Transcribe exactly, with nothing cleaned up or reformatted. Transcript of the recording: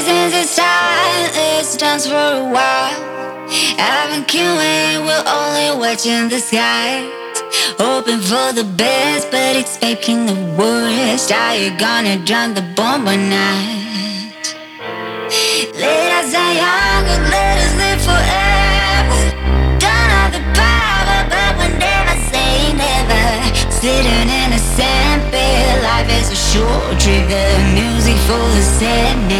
since it's time, let's dance for a while. Haven't can wait, we're only watching the skies. Hoping for the best, but expecting the worst. Are you gonna drown the bomb or not? Let us die young and let us live forever. Don't have the power, but we'll never say never. Sitting in a sandpit, life is a short trigger. Music full of sadness.